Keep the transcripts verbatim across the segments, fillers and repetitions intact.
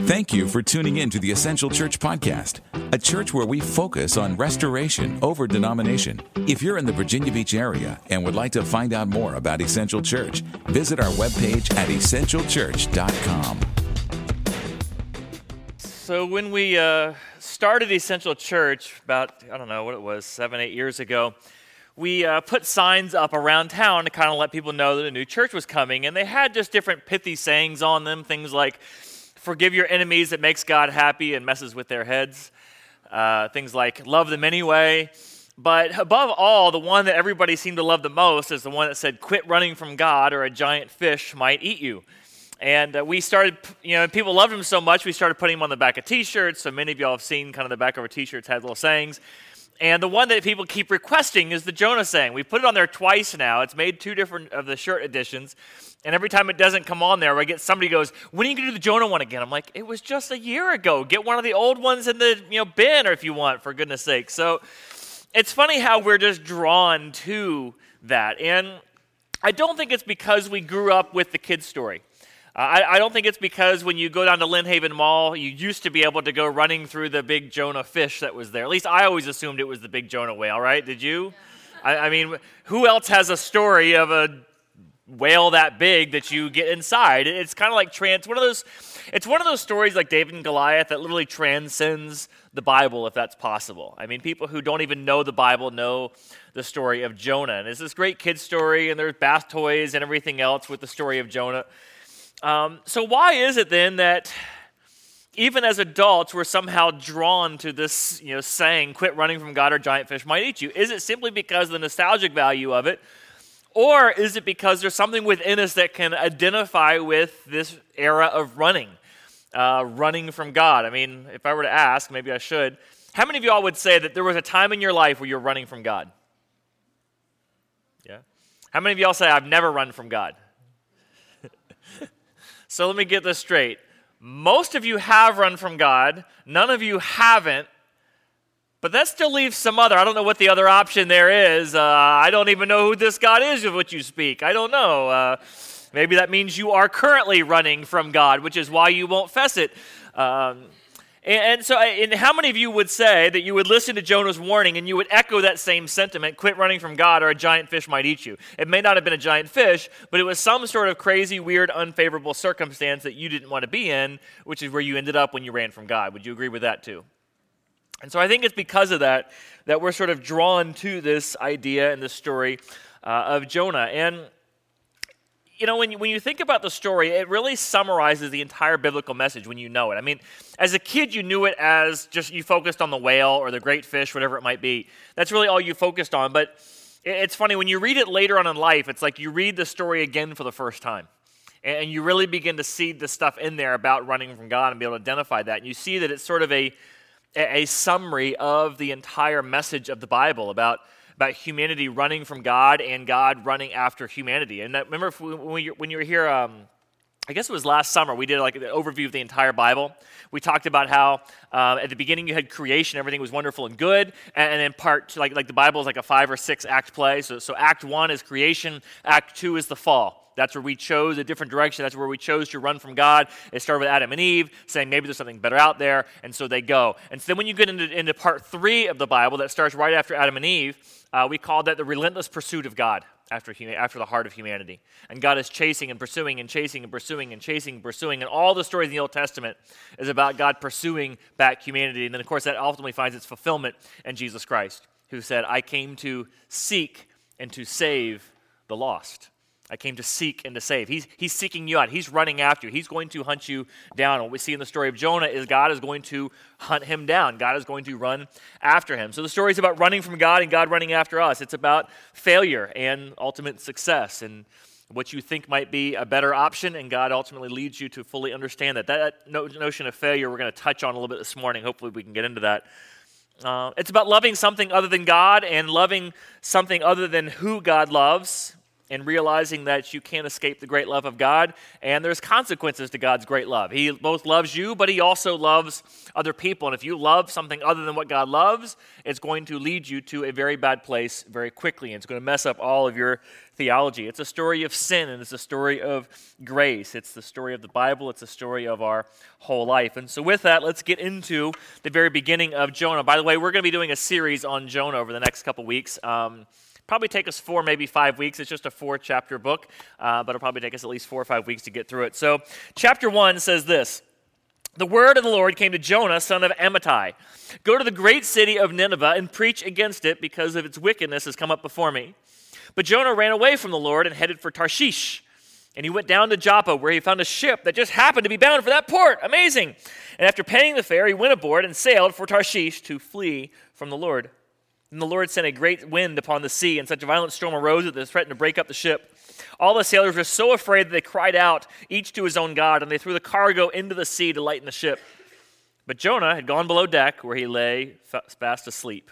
Thank you for tuning in to the Essential Church Podcast, a church where we focus on restoration over denomination. If you're in the Virginia Beach area and would like to find out more about Essential Church, visit our webpage at essential church dot com. So when we uh, started Essential Church about, I don't know what it was, seven, eight years ago, we uh, put signs up around town to kind of let people know that a new church was coming, and they had just different pithy sayings on them, things like, forgive your enemies, it makes God happy and messes with their heads. Uh, things like, love them anyway. But above all, the one that everybody seemed to love the most is the one that said, quit running from God or a giant fish might eat you. And uh, we started, you know, people loved him so much, we started putting him on the back of t-shirts. So many of y'all have seen kind of the back of our t-shirts had little sayings. And the one that people keep requesting is the Jonah saying. We put it on there twice now. It's made two different of the shirt editions. And every time it doesn't come on there, I get somebody goes, when are you going to do the Jonah one again? I'm like, it was just a year ago. Get one of the old ones in the you know bin, or if you want, for goodness sake. So it's funny how we're just drawn to that. And I don't think it's because we grew up with the kid's story. Uh, I, I don't think it's because when you go down to Lynn Haven Mall, you used to be able to go running through the big Jonah fish that was there. At least I always assumed it was the big Jonah whale, right? Did you? I, I mean, who else has a story of a whale that big that you get inside? It's kind of like trans. One of those. It's one of those stories like David and Goliath that literally transcends the Bible, if that's possible. I mean, people who don't even know the Bible know the story of Jonah, and it's this great kid story, and there's bath toys and everything else with the story of Jonah. Um, so why is it then that even as adults we're somehow drawn to this, you know, saying, quit running from God or giant fish might eat you? Is it simply because of the nostalgic value of it? Or is it because there's something within us that can identify with this era of running, uh, running from God? I mean, if I were to ask, maybe I should, how many of y'all would say that there was a time in your life where you're running from God? Yeah. How many of y'all say, I've never run from God? So let me get this straight. Most of you have run from God. None of you haven't. But that still leaves some other. I don't know what the other option there is. Uh, I don't even know who this God is of which you speak. I don't know. Uh, maybe that means you are currently running from God, which is why you won't fess it. Um, and, and so and how many of you would say that you would listen to Jonah's warning and you would echo that same sentiment, quit running from God or a giant fish might eat you? It may not have been a giant fish, but it was some sort of crazy, weird, unfavorable circumstance that you didn't want to be in, which is where you ended up when you ran from God. Would you agree with that too? And so I think it's because of that that we're sort of drawn to this idea and this story uh, of Jonah. And, you know, when you, when you think about the story, it really summarizes the entire biblical message when you know it. I mean, as a kid, you knew it as just you focused on the whale or the great fish, whatever it might be. That's really all you focused on. But it's funny, when you read it later on in life, it's like you read the story again for the first time. And you really begin to see the stuff in there about running from God and be able to identify that. And you see that it's sort of a a summary of the entire message of the Bible about, about humanity running from God and God running after humanity. And that, remember if we, when, you, when you were here, um, I guess it was last summer, we did like an overview of the entire Bible. We talked about how uh, at the beginning you had creation, everything was wonderful and good, and, and then part, like, like the Bible is like a five or six act play. So, so act one is creation, act two is the fall. That's where we chose a different direction. That's where we chose to run from God. It started with Adam and Eve, saying maybe there's something better out there, and so they go. And so then when you get into, into part three of the Bible that starts right after Adam and Eve, uh, we call that the relentless pursuit of God after, after the heart of humanity. And God is chasing and pursuing and chasing and pursuing and chasing and pursuing. And all the stories in the Old Testament is about God pursuing back humanity. And then, of course, that ultimately finds its fulfillment in Jesus Christ, who said, I came to seek and to save the lost. I came to seek and to save. He's, he's seeking you out. He's running after you. He's going to hunt you down. And what we see in the story of Jonah is God is going to hunt him down. God is going to run after him. So the story is about running from God and God running after us. It's about failure and ultimate success and what you think might be a better option, and God ultimately leads you to fully understand that. That notion of failure we're going to touch on a little bit this morning. Hopefully we can get into that. Uh, it's about loving something other than God and loving something other than who God loves, and realizing that you can't escape the great love of God, and there's consequences to God's great love. He both loves you, but he also loves other people. And if you love something other than what God loves, it's going to lead you to a very bad place very quickly, and it's going to mess up all of your theology. It's a story of sin, and it's a story of grace. It's the story of the Bible. It's a story of our whole life. And so with that, let's get into the very beginning of Jonah. By the way, we're going to be doing a series on Jonah over the next couple weeks. Um, probably take us four, maybe five weeks. It's just a four-chapter book, uh, but it'll probably take us at least four or five weeks to get through it. So chapter one says this: "The word of the Lord came to Jonah, son of Amittai. Go to the great city of Nineveh and preach against it, because of its wickedness has come up before me." But Jonah ran away from the Lord and headed for Tarshish. And he went down to Joppa, where he found a ship that just happened to be bound for that port. Amazing. And after paying the fare, he went aboard and sailed for Tarshish to flee from the Lord. And the Lord sent a great wind upon the sea, and such a violent storm arose that it threatened to break up the ship. All the sailors were so afraid that they cried out, each to his own god, and they threw the cargo into the sea to lighten the ship. But Jonah had gone below deck, where he lay fast asleep.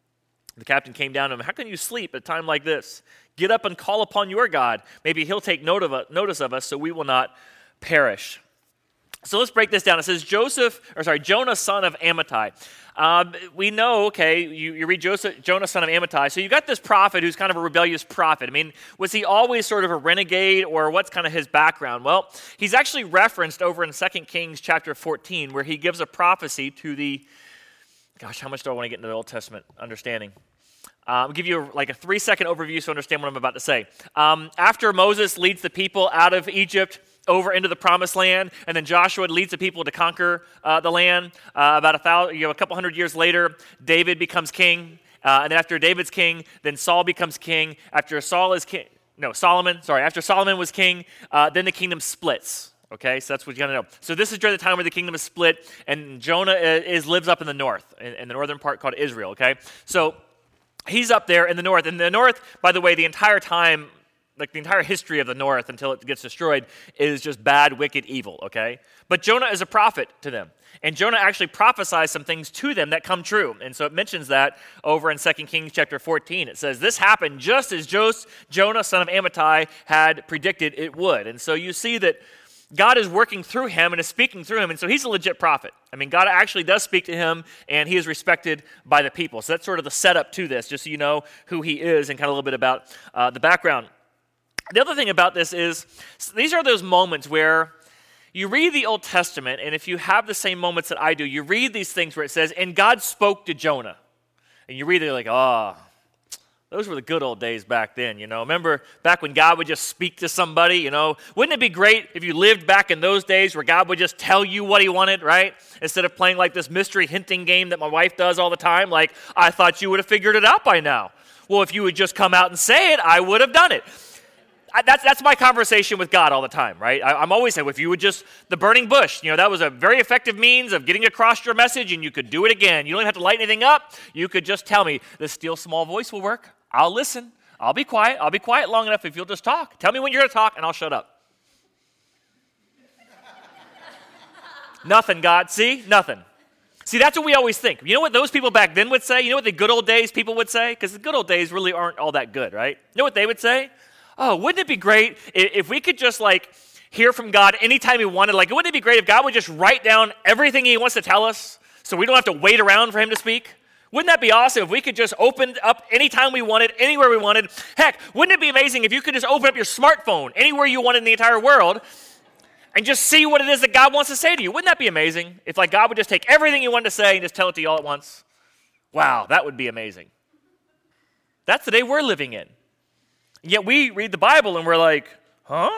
The captain came down to him. "How can you sleep at a time like this? Get up and call upon your God. Maybe he'll take note of us, notice of us, so we will not perish." So let's break this down. It says Joseph, or sorry, Jonah, son of Amittai. Um, we know, okay, you, you read Joseph, Jonah, son of Amittai. So you got this prophet who's kind of a rebellious prophet. I mean, was he always sort of a renegade, or what's kind of his background? Well, he's actually referenced over in Second Kings chapter fourteen, where he gives a prophecy to the, gosh, how much do I want to get into the Old Testament understanding? Uh, I'll give you like a three-second overview so you understand what I'm about to say. Um, after Moses leads the people out of Egypt over into the Promised Land, and then Joshua leads the people to conquer uh, the land, uh, about a thousand, you know, a couple hundred years later, David becomes king, uh, and after David's king, then Saul becomes king. After Saul is king, no, Solomon, sorry, after Solomon was king, uh, then the kingdom splits. Okay, so that's what you gotta know. So this is during the time where the kingdom is split, and Jonah is lives up in the north, in, in the northern part called Israel. Okay, so he's up there in the north. And the north, by the way, the entire time, like the entire history of the north until it gets destroyed, is just bad, wicked, evil, okay? But Jonah is a prophet to them. And Jonah actually prophesies some things to them that come true. And so it mentions that over in Second Kings chapter fourteen. It says, this happened just as Jonah, son of Amittai, had predicted it would. And so you see that God is working through him and is speaking through him, and so he's a legit prophet. I mean, God actually does speak to him, and he is respected by the people. So that's sort of the setup to this, just so you know who he is and kind of a little bit about uh, the background. The other thing about this is, these are those moments where you read the Old Testament, and if you have the same moments that I do, you read these things where it says, and God spoke to Jonah. And you read it like, oh, those were the good old days back then, you know. Remember back when God would just speak to somebody, you know. Wouldn't it be great if you lived back in those days where God would just tell you what he wanted, right? Instead of playing like this mystery hinting game that my wife does all the time, like, I thought you would have figured it out by now. Well, if you would just come out and say it, I would have done it. I, that's that's my conversation with God all the time, right? I, I'm always saying, if you would just, the burning bush, you know, that was a very effective means of getting across your message, and you could do it again. You don't even have to light anything up. You could just tell me, the still small voice will work. I'll listen. I'll be quiet. I'll be quiet long enough if you'll just talk. Tell me when you're going to talk, and I'll shut up. Nothing, God. See? Nothing. See, that's what we always think. You know what those people back then would say? You know what the good old days people would say? Because the good old days really aren't all that good, right? You know what they would say? Oh, wouldn't it be great if, if we could just, like, hear from God anytime we wanted? Like, wouldn't it be great if God would just write down everything he wants to tell us so we don't have to wait around for him to speak? Wouldn't that be awesome if we could just open up anytime we wanted, anywhere we wanted? Heck, wouldn't it be amazing if you could just open up your smartphone anywhere you wanted in the entire world and just see what it is that God wants to say to you? Wouldn't that be amazing if, like, God would just take everything you wanted to say and just tell it to you all at once? Wow, that would be amazing. That's the day we're living in. Yet we read the Bible and we're like, huh?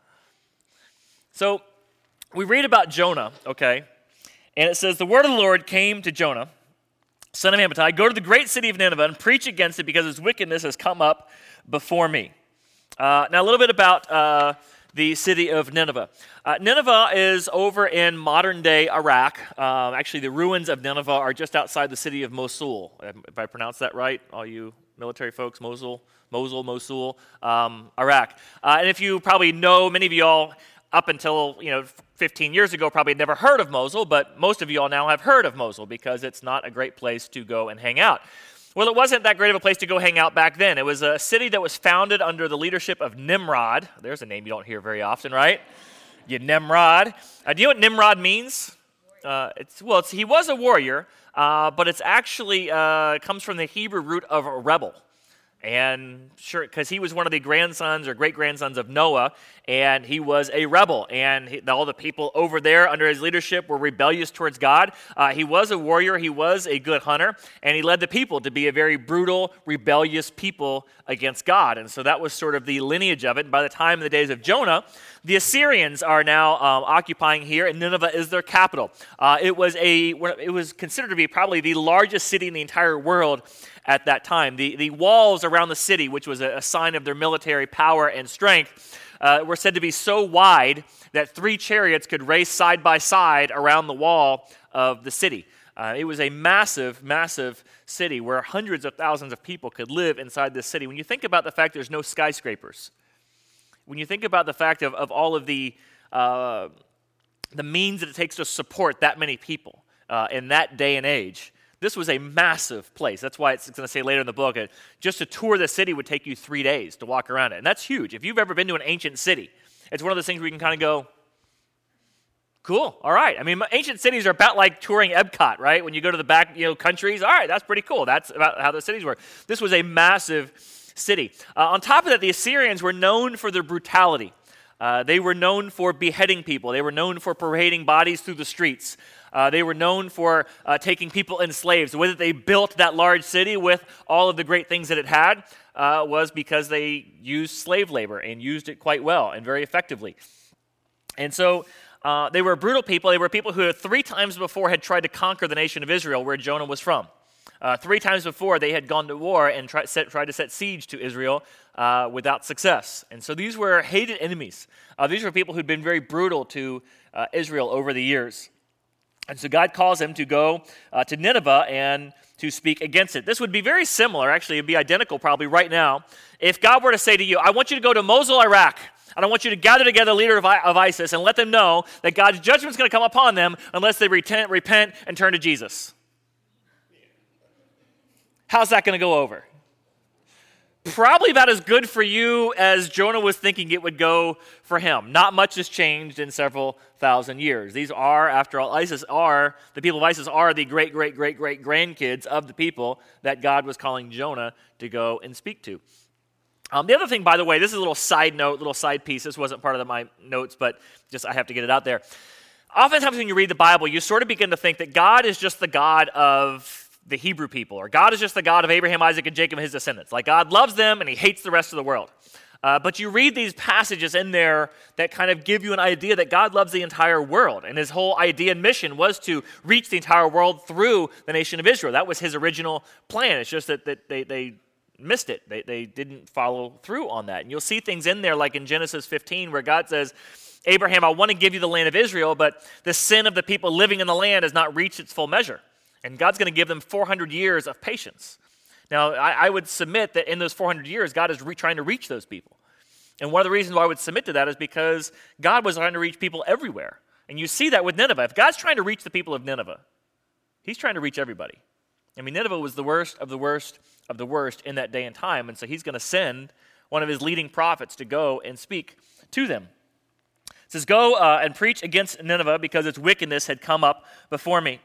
So we read about Jonah, okay? And it says, the word of the Lord came to Jonah, son of Amittai, go to the great city of Nineveh and preach against it, because its wickedness has come up before me. Uh, now, a little bit about uh, the city of Nineveh. Uh, Nineveh is over in modern-day Iraq. Um, actually, the ruins of Nineveh are just outside the city of Mosul. If I pronounce that right, all you military folks, Mosul, Mosul, Mosul, um, Iraq. Uh, and if you probably know, many of y'all up until, you know, fifteen years ago probably had never heard of Mosul, but most of you all now have heard of Mosul because it's not a great place to go and hang out. Well, it wasn't that great of a place to go hang out back then. It was a city that was founded under the leadership of Nimrod. There's a name you don't hear very often, right? You Nimrod. Uh, do you know what Nimrod means? Uh, it's, well, it's, he was a warrior, uh, but it's actually uh, comes from the Hebrew root of a rebel. And sure, because he was one of the grandsons or great-grandsons of Noah, and he was a rebel. And he, all the people over there under his leadership were rebellious towards God. Uh, he was a warrior. He was a good hunter. And he led the people to be a very brutal, rebellious people against God. And so that was sort of the lineage of it. And by the time in the days of Jonah, the Assyrians are now um, occupying here, and Nineveh is their capital. Uh, it was a it was considered to be probably the largest city in the entire world at that time. The the walls around the city, which was a, a sign of their military power and strength, uh, were said to be so wide that three chariots could race side by side around the wall of the city. Uh, it was a massive, massive city where hundreds of thousands of people could live inside this city. When you think about the fact there's no skyscrapers, when you think about the fact of, of all of the uh, the means that it takes to support that many people uh, in that day and age, this was a massive place. That's why it's going to say later in the book, uh, just to tour the city would take you three days to walk around it. And that's huge. If you've ever been to an ancient city, it's one of those things where you can kind of go, cool, all right. I mean, ancient cities are about like touring Epcot, right? When you go to the back, you know, countries, all right, that's pretty cool. That's about how the cities were. This was a massive city. Uh, on top of that, the Assyrians were known for their brutality. Uh, they were known for beheading people. They were known for parading bodies through the streets. Uh, they were known for uh, taking people in slaves. The way that they built that large city with all of the great things that it had uh, was because they used slave labor and used it quite well and very effectively. And so uh, they were brutal people. They were people who three times before had tried to conquer the nation of Israel, where Jonah was from. Uh, three times before, they had gone to war and try, set, tried to set siege to Israel uh, without success. And so these were hated enemies. Uh, these were people who'd been very brutal to uh, Israel over the years. And so God calls him to go uh, to Nineveh and to speak against it. This would be very similar, actually, it would be identical probably right now, if God were to say to you, I want you to go to Mosul, Iraq, and I want you to gather together the leader of, I- of ISIS and let them know that God's judgment is going to come upon them unless they repent, repent and turn to Jesus. How's that going to go over? Probably about as good for you as Jonah was thinking it would go for him. Not much has changed in several thousand years. These are, after all, ISIS are, the people of ISIS are the great, great, great, great grandkids of the people that God was calling Jonah to go and speak to. Um, the other thing, by the way, this is a little side note, little side piece. This wasn't part of the, my notes, but just I have to get it out there. Oftentimes when you read the Bible, you sort of begin to think that God is just the God of the Hebrew people, or God is just the God of Abraham, Isaac, and Jacob and his descendants. Like God loves them and he hates the rest of the world. Uh, but you read these passages in there that kind of give you an idea that God loves the entire world. And his whole idea and mission was to reach the entire world through the nation of Israel. That was his original plan. It's just that, that they, they missed it. They, they didn't follow through on that. And you'll see things in there like in Genesis fifteen where God says, Abraham, I want to give you the land of Israel, but the sin of the people living in the land has not reached its full measure. And God's going to give them four hundred years of patience. Now, I, I would submit that in those four hundred years, God is re- trying to reach those people. And one of the reasons why I would submit to that is because God was trying to reach people everywhere. And you see that with Nineveh. If God's trying to reach the people of Nineveh, he's trying to reach everybody. I mean, Nineveh was the worst of the worst of the worst in that day and time. And so he's going to send one of his leading prophets to go and speak to them. It says, go uh, and preach against Nineveh because its wickedness had come up before me.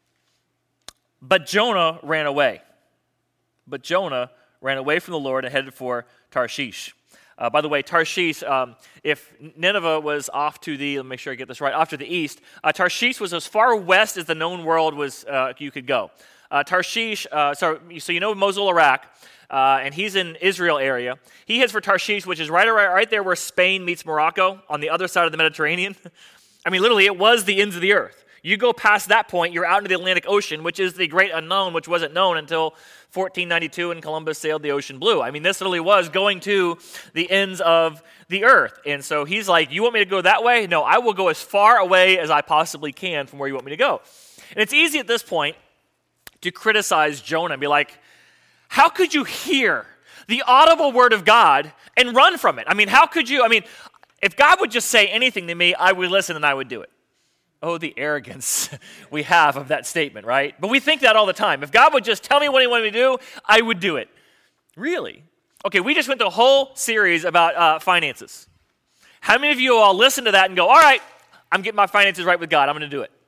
But Jonah ran away. But Jonah ran away from the Lord and headed for Tarshish. Uh, by the way, Tarshish, um, if Nineveh was off to the, let me make sure I get this right, off to the east, uh, Tarshish was as far west as the known world was uh, you could go. Uh, Tarshish, uh, so, so you know Mosul, Iraq, uh, and he's in Israel area. He heads for Tarshish, which is right, right, right there where Spain meets Morocco, on the other side of the Mediterranean. I mean, literally, it was the ends of the earth. You go past that point, you're out into the Atlantic Ocean, which is the great unknown, which wasn't known until fourteen ninety-two and Columbus sailed the ocean blue. I mean, this really was going to the ends of the earth. And so he's like, you want me to go that way? No, I will go as far away as I possibly can from where you want me to go. And it's easy at this point to criticize Jonah and be like, how could you hear the audible word of God and run from it? I mean, how could you? I mean, if God would just say anything to me, I would listen and I would do it. Oh, the arrogance we have of that statement, right? But we think that all the time. If God would just tell me what he wanted me to do, I would do it. Really? Okay, we just went through a whole series about uh, finances. How many of you all listen to that and go, all right, I'm getting my finances right with God, I'm going to do it?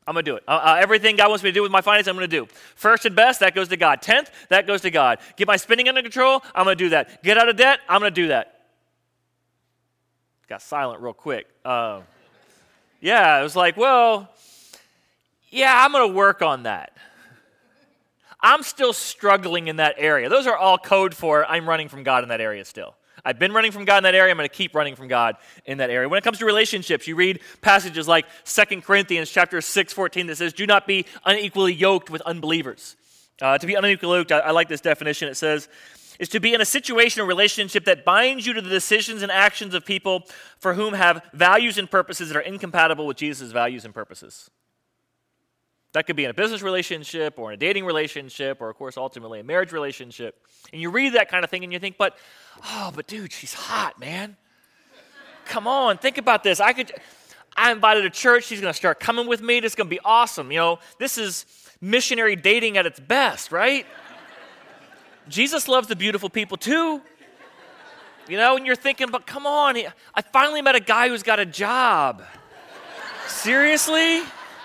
I'm going to do it. Uh, uh, everything God wants me to do with my finances, I'm going to do. First and best, that goes to God. Tenth, that goes to God. Get my spending under control, I'm going to do that. Get out of debt, I'm going to do that. Got silent real quick. Uh, yeah, it was like, well, yeah, I'm going to work on that. I'm still struggling in that area. Those are all code for I'm running from God in that area still. I've been running from God in that area. I'm going to keep running from God in that area. When it comes to relationships, you read passages like Second Corinthians chapter six, fourteen that says, do not be unequally yoked with unbelievers. Uh, to be unequally yoked, I, I like this definition. It says, is to be in a situation or relationship that binds you to the decisions and actions of people for whom have values and purposes that are incompatible with Jesus' values and purposes. That could be in a business relationship or in a dating relationship or, of course, ultimately a marriage relationship. And you read that kind of thing and you think, but, oh, but dude, she's hot, man. Come on, think about this. I could, I invited a church. She's going to start coming with me. This is going to be awesome. You know, this is missionary dating at its best, right? Jesus loves the beautiful people too. You know, and you're thinking, but come on. I finally met a guy who's got a job. Seriously?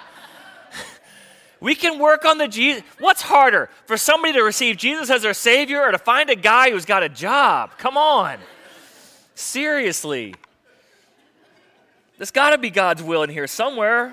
We can work on the Jesus. What's harder, for somebody to receive Jesus as their Savior or to find a guy who's got a job? Come on. Seriously. There's got to be God's will in here somewhere.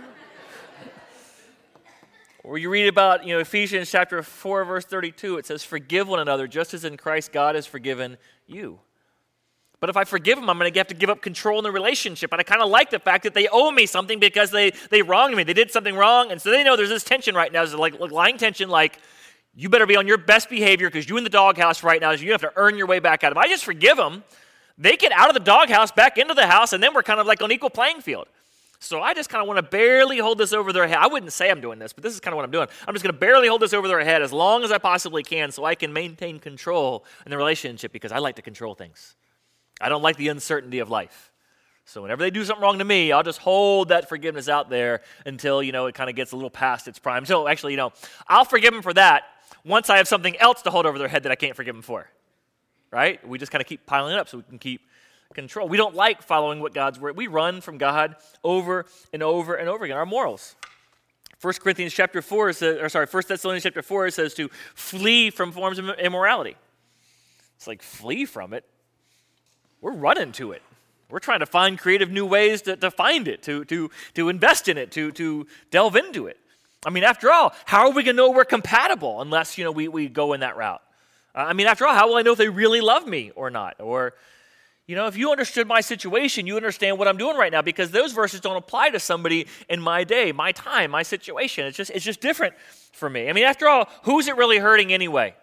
Or you read about, you know, Ephesians chapter four, verse thirty-two. It says, forgive one another just as in Christ God has forgiven you. But if I forgive them, I'm going to have to give up control in the relationship. And I kind of like the fact that they owe me something because they, they wronged me. They did something wrong. And so they know there's this tension right now. There's like, like lying tension like, you better be on your best behavior because you're in the doghouse right now. So you have to earn your way back out. If I just forgive them, they get out of the doghouse, back into the house, and then we're kind of like on equal playing field. So I just kind of want to barely hold this over their head. I wouldn't say I'm doing this, but this is kind of what I'm doing. I'm just going to barely hold this over their head as long as I possibly can so I can maintain control in the relationship because I like to control things. I don't like the uncertainty of life. So whenever they do something wrong to me, I'll just hold that forgiveness out there until, you know, it kind of gets a little past its prime. So actually, you know, I'll forgive them for that once I have something else to hold over their head that I can't forgive them for. Right? We just kind of keep piling it up so we can keep control. We don't like following what God's word. We run from God over and over and over again. Our morals. First Corinthians chapter four says, or sorry, First Thessalonians chapter four says to flee from forms of immorality. It's like flee from it. We're running to it. We're trying to find creative new ways to, to find it, to, to, to invest in it, to, to delve into it. I mean, after all, how are we going to know we're compatible unless, you know, we, we go in that route? Uh, I mean, after all, how will I know if they really love me or not? Or, you know, if you understood my situation, you understand what I'm doing right now because those verses don't apply to somebody in my day, my time, my situation. It's just, it's just different for me. I mean, after all, who's it really hurting anyway?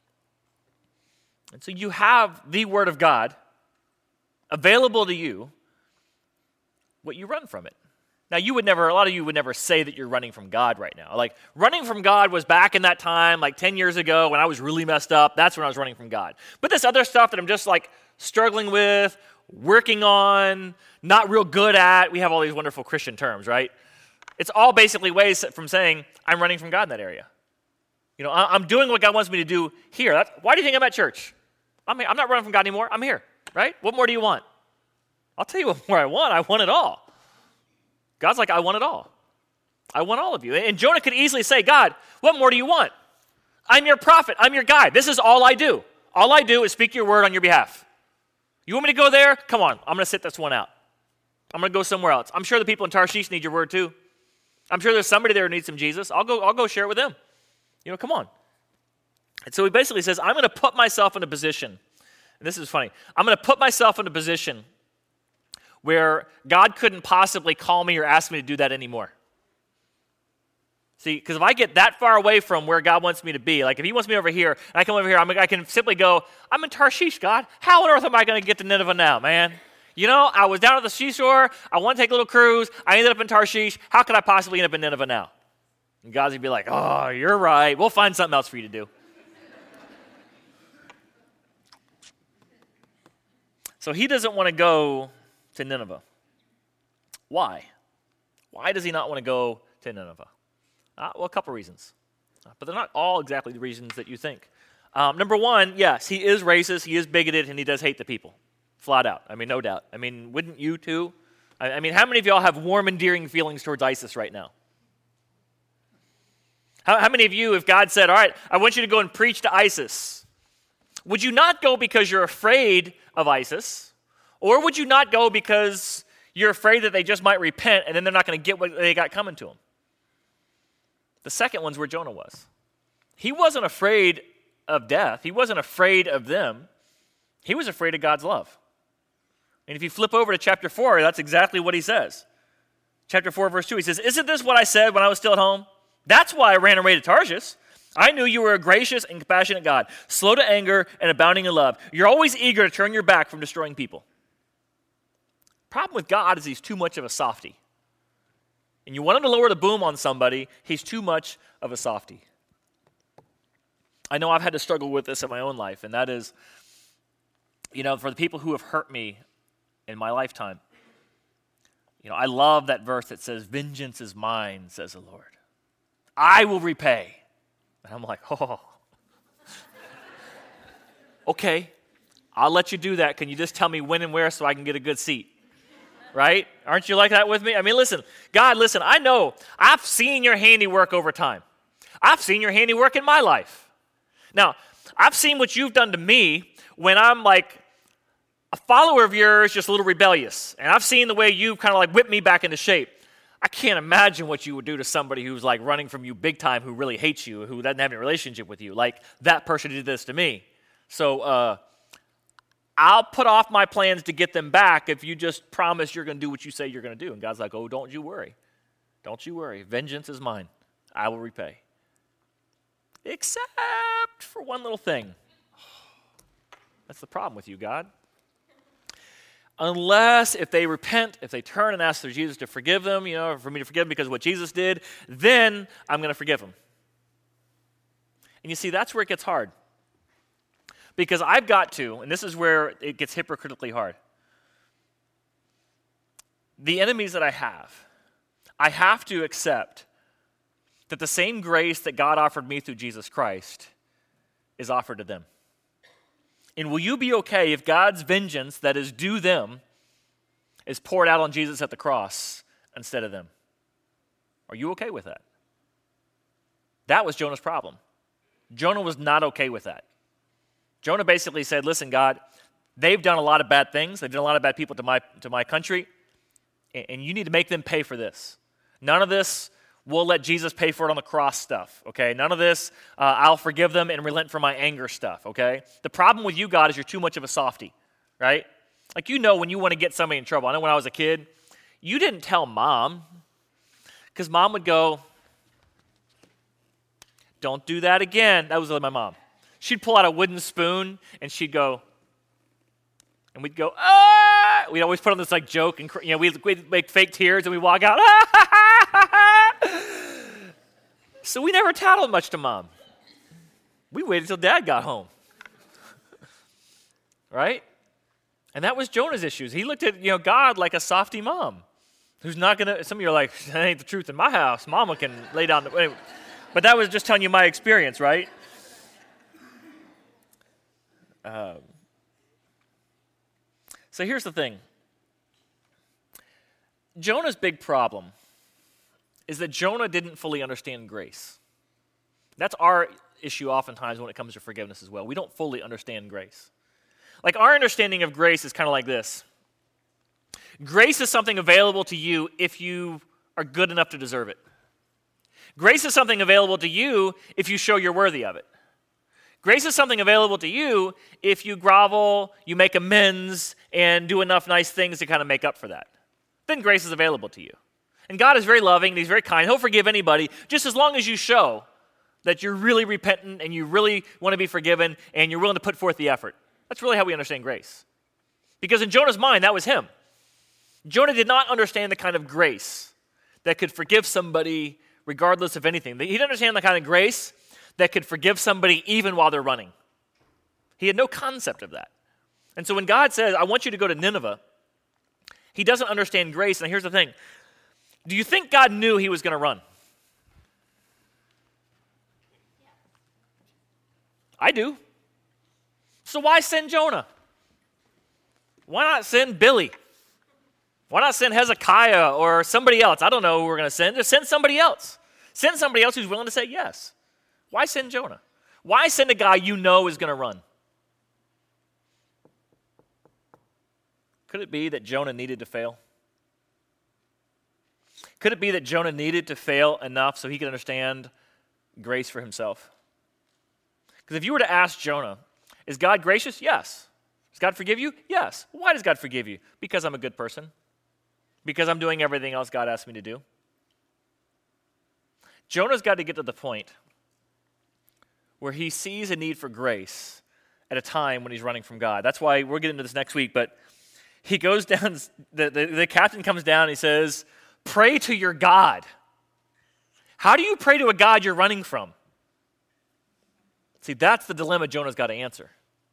And so you have the Word of God available to you, what you run from it. Now, you would never, a lot of you would never say that you're running from God right now. Like, running from God was back in that time, like ten years ago when I was really messed up. That's when I was running from God. But this other stuff that I'm just like struggling with, working on, not real good at, we have all these wonderful Christian terms, right? It's all basically ways from saying, I'm running from God in that area. You know, I'm doing what God wants me to do here. That's, why do you think I'm at church? I'm here. I'm not running from God anymore. I'm here. Right? What more do you want? I'll tell you what more I want. I want it all. God's like, I want it all. I want all of you. And Jonah could easily say, God, what more do you want? I'm your prophet. I'm your guide. This is all I do. All I do is speak your word on your behalf. You want me to go there? Come on. I'm going to sit this one out. I'm going to go somewhere else. I'm sure the people in Tarshish need your word too. I'm sure there's somebody there who needs some Jesus. I'll go, I'll go share it with them. You know, come on. And so he basically says, I'm going to put myself in a position. And this is funny. I'm going to put myself in a position where God couldn't possibly call me or ask me to do that anymore. See, because if I get that far away from where God wants me to be, like if he wants me over here, and I come over here, I'm, I can simply go, I'm in Tarshish, God. How on earth am I going to get to Nineveh now, man? You know, I was down at the seashore. I want to take a little cruise. I ended up in Tarshish. How could I possibly end up in Nineveh now? And God's going to be like, oh, you're right. We'll find something else for you to do. So he doesn't want to go to Nineveh. Why? Why does he not want to go to Nineveh? Uh, well, a couple reasons. Uh, but they're not all exactly the reasons that you think. Um, number one, yes, he is racist, he is bigoted, and he does hate the people. Flat out. I mean, no doubt. I mean, wouldn't you too? I, I mean, how many of y'all have warm, endearing feelings towards ISIS right now? How, how many of you, if God said, all right, I want you to go and preach to ISIS, would you not go because you're afraid of ISIS? Or would you not go because you're afraid that they just might repent and then they're not going to get what they got coming to them? The second one's where Jonah was. He wasn't afraid of death. He wasn't afraid of them. He was afraid of God's love. And if you flip over to chapter four, that's exactly what he says. Chapter four, verse two, he says, isn't this what I said when I was still at home? That's why I ran away to Tarshish. I knew you were a gracious and compassionate God, slow to anger and abounding in love. You're always eager to turn your back from destroying people. Problem with God is he's too much of a softy. And you want him to lower the boom on somebody, he's too much of a softy. I know I've had to struggle with this in my own life, and that is, you know, for the people who have hurt me in my lifetime, you know, I love that verse that says, vengeance is mine, says the Lord. I will repay. And I'm like, oh, okay, I'll let you do that. Can you just tell me when and where so I can get a good seat? Right? Aren't you like that with me? I mean, listen, God, listen, I know I've seen your handiwork over time. I've seen your handiwork in my life. Now, I've seen what you've done to me when I'm like a follower of yours, just a little rebellious. And I've seen the way you kind of like whipped me back into shape. I can't imagine what you would do to somebody who's like running from you big time, who really hates you, who doesn't have any relationship with you. Like that person did this to me. So uh, I'll put off my plans to get them back if you just promise you're going to do what you say you're going to do. And God's like, oh, don't you worry. Don't you worry. Vengeance is mine. I will repay. Except for one little thing. That's the problem with you, God. Unless if they repent, if they turn and ask for Jesus to forgive them, you know, for me to forgive them because of what Jesus did, then I'm going to forgive them. And you see, that's where it gets hard. Because I've got to, and this is where it gets hypocritically hard. The enemies that I have, I have to accept that the same grace that God offered me through Jesus Christ is offered to them. And will you be okay if God's vengeance that is due them is poured out on Jesus at the cross instead of them? Are you okay with that? That was Jonah's problem. Jonah was not okay with that. Jonah basically said, listen, God, they've done a lot of bad things. They've done a lot of bad people to my, to my country, and you need to make them pay for this. None of this, we'll let Jesus pay for it on the cross stuff, okay? None of this, uh, I'll forgive them and relent from my anger stuff, okay? The problem with you, God, is you're too much of a softy, right? Like, you know when you want to get somebody in trouble. I know when I was a kid, you didn't tell mom, because mom would go, don't do that again. That was my mom. She'd pull out a wooden spoon, and she'd go, and we'd go, ah! We'd always put on this, like, joke, and, you know, we'd, we'd make fake tears, and we'd walk out, ah! So we never tattled much to mom. We waited till dad got home. Right? And that was Jonah's issues. He looked at, you know, God like a softy mom who's not going to, some of you are like, that ain't the truth in my house. Mama can lay down the, anyway. But that was just telling you my experience, right? Um, so here's the thing. Jonah's big problem is that Jonah didn't fully understand grace. That's our issue oftentimes when it comes to forgiveness as well. We don't fully understand grace. Like, our understanding of grace is kind of like this. Grace is something available to you if you are good enough to deserve it. Grace is something available to you if you show you're worthy of it. Grace is something available to you if you grovel, you make amends, and do enough nice things to kind of make up for that. Then grace is available to you. And God is very loving, and he's very kind. He'll forgive anybody just as long as you show that you're really repentant and you really want to be forgiven and you're willing to put forth the effort. That's really how we understand grace. Because in Jonah's mind, that was him. Jonah did not understand the kind of grace that could forgive somebody regardless of anything. He didn't understand the kind of grace that could forgive somebody even while they're running. He had no concept of that. And so when God says, I want you to go to Nineveh, he doesn't understand grace. And here's the thing. Do you think God knew he was going to run? I do. So why send Jonah? Why not send Billy? Why not send Hezekiah or somebody else? I don't know who we're going to send. Just send somebody else. Send somebody else who's willing to say yes. Why send Jonah? Why send a guy you know is going to run? Could it be that Jonah needed to fail? Could it be that Jonah needed to fail enough so he could understand grace for himself? Because if you were to ask Jonah, is God gracious? Yes. Does God forgive you? Yes. Why does God forgive you? Because I'm a good person. Because I'm doing everything else God asked me to do. Jonah's got to get to the point where he sees a need for grace at a time when he's running from God. That's why we'll get into this next week, but he goes down, the, the, the captain comes down and he says, pray to your God. How do you pray to a God you're running from? See, that's the dilemma Jonah's got to answer.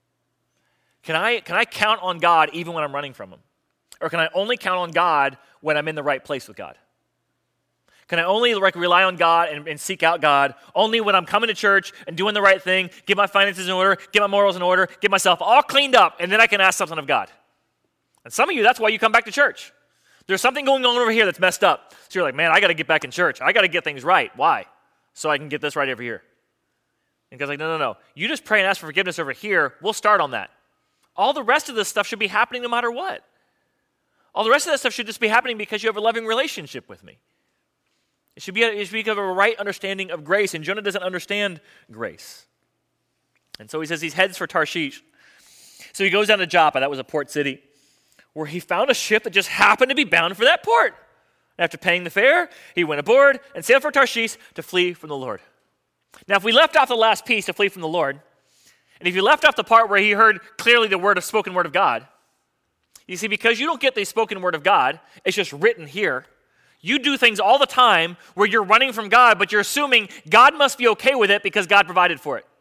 Can I, can I count on God even when I'm running from him? Or can I only count on God when I'm in the right place with God? Can I only like, rely on God and, and seek out God only when I'm coming to church and doing the right thing, get my finances in order, get my morals in order, get myself all cleaned up, and then I can ask something of God? And some of you, that's why you come back to church. There's something going on over here that's messed up. So you're like, man, I got to get back in church. I got to get things right. Why? So I can get this right over here. And God's like, no, no, no. You just pray and ask for forgiveness over here. We'll start on that. All the rest of this stuff should be happening no matter what. All the rest of that stuff should just be happening because you have a loving relationship with me. It should be a, it should be because of a right understanding of grace, and Jonah doesn't understand grace. And so he says he heads for Tarshish. So he goes down to Joppa, that was a port city, where he found a ship that just happened to be bound for that port. After paying the fare, he went aboard and sailed for Tarshish to flee from the Lord. Now, if we left off the last piece, to flee from the Lord, and if you left off the part where he heard clearly the word of spoken word of God, you see, because you don't get the spoken word of God, it's just written here. You do things all the time where you're running from God, but you're assuming God must be okay with it because God provided for it.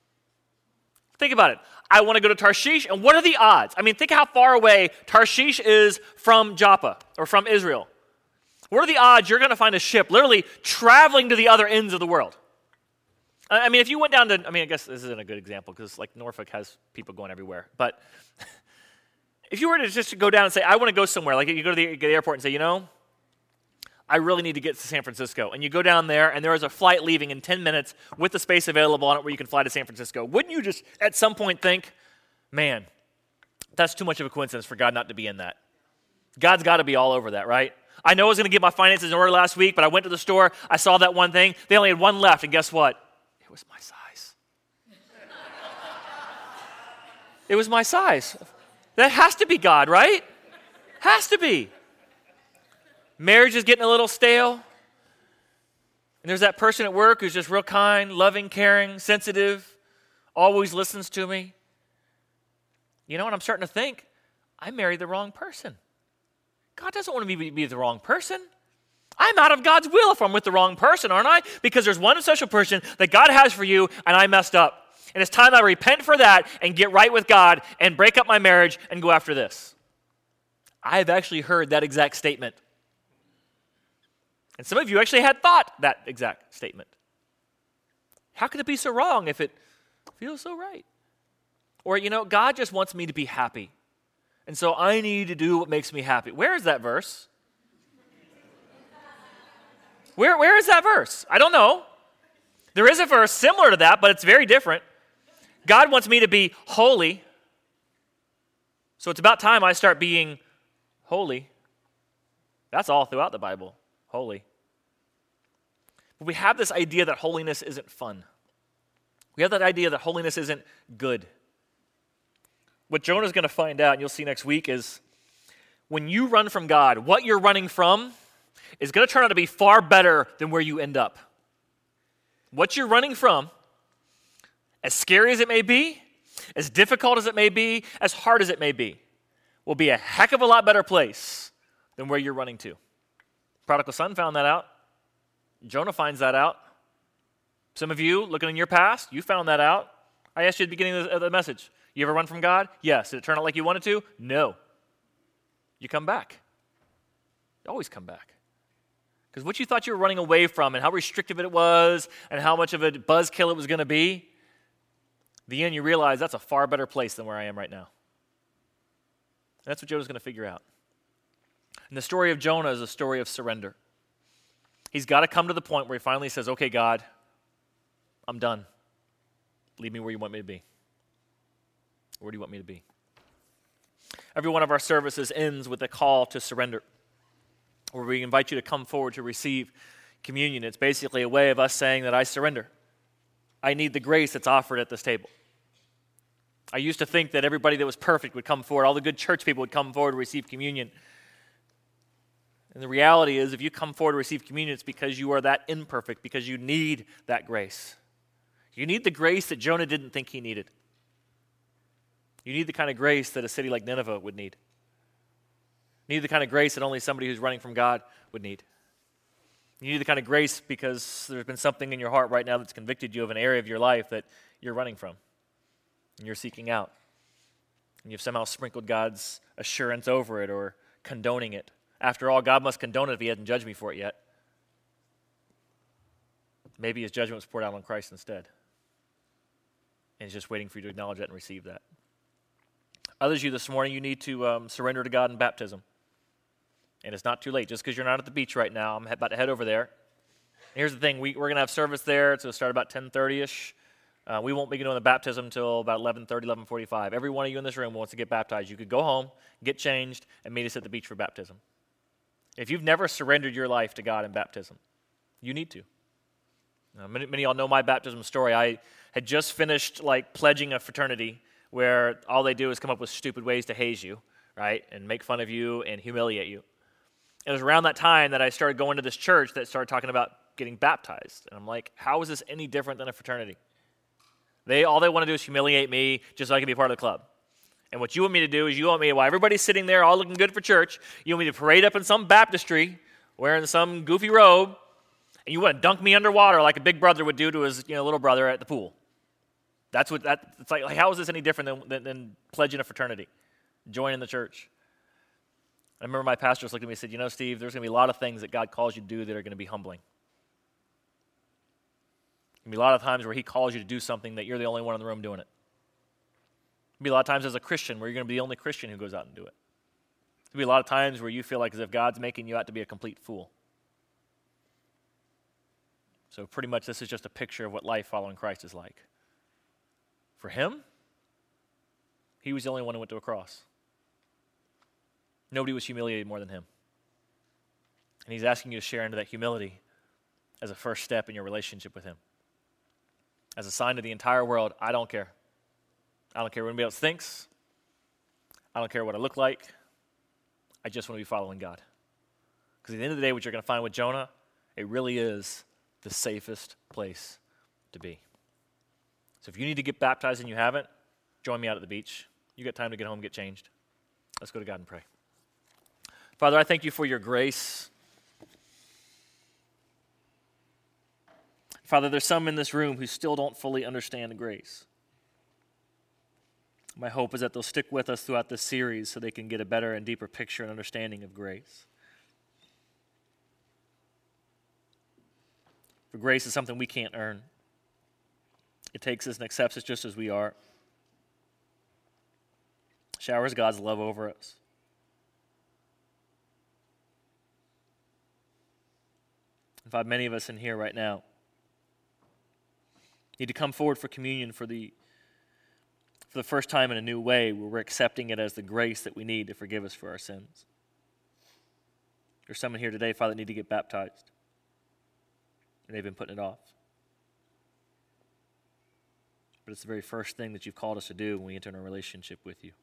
Think about it. I want to go to Tarshish, and what are the odds? I mean, think how far away Tarshish is from Joppa, or from Israel. What are the odds you're going to find a ship literally traveling to the other ends of the world? I mean, if you went down to, I mean, I guess this isn't a good example because like Norfolk has people going everywhere, but if you were to just go down and say, I want to go somewhere, like you go to the, the airport and say, you know, I really need to get to San Francisco. And you go down there, and there is a flight leaving in ten minutes with the space available on it where you can fly to San Francisco. Wouldn't you just at some point think, man, that's too much of a coincidence for God not to be in that? God's got to be all over that, right? I know I was going to get my finances in order last week, but I went to the store, I saw that one thing. They only had one left, and guess what? It was my size. It was my size. That has to be God, right? Has to be. Marriage is getting a little stale. And there's that person at work who's just real kind, loving, caring, sensitive, always listens to me. You know what? I'm starting to think, I married the wrong person. God doesn't want me to be, be the wrong person. I'm out of God's will if I'm with the wrong person, aren't I? Because there's one special person that God has for you, and I messed up. And it's time I repent for that and get right with God and break up my marriage and go after this. I've actually heard that exact statement. And some of you actually had thought that exact statement. How could it be so wrong if it feels so right? Or, you know, God just wants me to be happy. And so I need to do what makes me happy. Where is that verse? Where, where is that verse? I don't know. There is a verse similar to that, but it's very different. God wants me to be holy. So it's about time I start being holy. That's all throughout the Bible. Holy. But we have this idea that holiness isn't fun. We have that idea that holiness isn't good. What Jonah's going to find out, and you'll see next week, is when you run from God, what you're running from is going to turn out to be far better than where you end up. What you're running from, as scary as it may be, as difficult as it may be, as hard as it may be, will be a heck of a lot better place than where you're running to. Prodigal son found that out. Jonah finds that out. Some of you, looking in your past, you found that out. I asked you at the beginning of the message, you ever run from God? Yes. Did it turn out like you wanted to? No. You come back. You always come back. Because what you thought you were running away from and how restrictive it was and how much of a buzzkill it was going to be, in the end you realize that's a far better place than where I am right now. And that's what Jonah's going to figure out. And the story of Jonah is a story of surrender. He's got to come to the point where he finally says, okay, God, I'm done. Lead me where you want me to be. Where do you want me to be? Every one of our services ends with a call to surrender, where we invite you to come forward to receive communion. It's basically a way of us saying that I surrender. I need the grace that's offered at this table. I used to think that everybody that was perfect would come forward, all the good church people would come forward to receive communion. And the reality is, if you come forward to receive communion, it's because you are that imperfect, because you need that grace. You need the grace that Jonah didn't think he needed. You need the kind of grace that a city like Nineveh would need. You need the kind of grace that only somebody who's running from God would need. You need the kind of grace because there's been something in your heart right now that's convicted you of an area of your life that you're running from and you're seeking out. And you've somehow sprinkled God's assurance over it or condoning it. After all, God must condone it if he hasn't judged me for it yet. Maybe his judgment was poured out on Christ instead. And he's just waiting for you to acknowledge that and receive that. Others of you this morning, you need to um, surrender to God in baptism. And it's not too late. Just because you're not at the beach right now, I'm about to head over there. And here's the thing. We, we're going to have service there. It's going to start about ten thirty-ish. Uh, we won't be doing the baptism until about eleven thirty, eleven forty-five. Every one of you in this room wants to get baptized. You could go home, get changed, and meet us at the beach for baptism. If you've never surrendered your life to God in baptism, you need to. Now, many, many of y'all know my baptism story. I had just finished like pledging a fraternity where all they do is come up with stupid ways to haze you, right, and make fun of you and humiliate you. It was around that time that I started going to this church that started talking about getting baptized. And I'm like, how is this any different than a fraternity? They all they want to do is humiliate me just so I can be part of the club. And what you want me to do is you want me, while everybody's sitting there all looking good for church, you want me to parade up in some baptistry wearing some goofy robe, and you want to dunk me underwater like a big brother would do to his you know, little brother at the pool. That's what that. It's like, like how is this any different than, than, than pledging a fraternity, joining the church? I remember my pastor looked at me and said, you know, Steve, there's going to be a lot of things that God calls you to do that are going to be humbling. There'll be a lot of times where he calls you to do something that you're the only one in the room doing it. There'll be a lot of times as a Christian where you're going to be the only Christian who goes out and do it. There'll be a lot of times where you feel like as if God's making you out to be a complete fool. So pretty much this is just a picture of what life following Christ is like. For him, he was the only one who went to a cross. Nobody was humiliated more than him. And he's asking you to share into that humility as a first step in your relationship with him. As a sign to the entire world, I don't care. I don't care what anybody else thinks. I don't care what I look like. I just want to be following God. Because at the end of the day, what you're going to find with Jonah, it really is the safest place to be. So if you need to get baptized and you haven't, join me out at the beach. You got time to get home and get changed. Let's go to God and pray. Father, I thank you for your grace. Father, there's some in this room who still don't fully understand grace. My hope is that they'll stick with us throughout this series so they can get a better and deeper picture and understanding of grace. For grace is something we can't earn. It takes us and accepts us just as we are. Showers God's love over us. In fact, many of us in here right now need to come forward for communion for the for the first time in a new way where we're accepting it as the grace that we need to forgive us for our sins. There's someone here today, Father, that need to get baptized. And they've been putting it off. But it's the very first thing that you've called us to do when we enter in a relationship with you.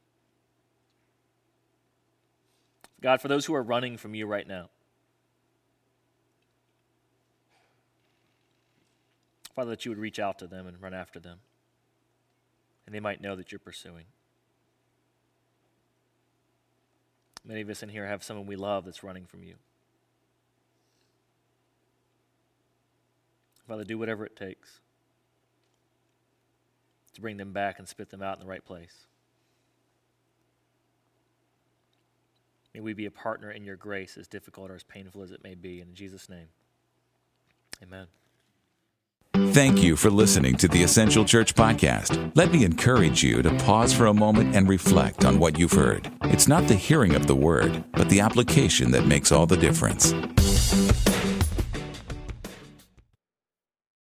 God, for those who are running from you right now, Father, that you would reach out to them and run after them. And they might know that you're pursuing. Many of us in here have someone we love that's running from you. Father, do whatever it takes to bring them back and spit them out in the right place. May we be a partner in your grace, as difficult or as painful as it may be. In Jesus' name, amen. Thank you for listening to the Essential Church Podcast. Let me encourage you to pause for a moment and reflect on what you've heard. It's not the hearing of the word, but the application that makes all the difference.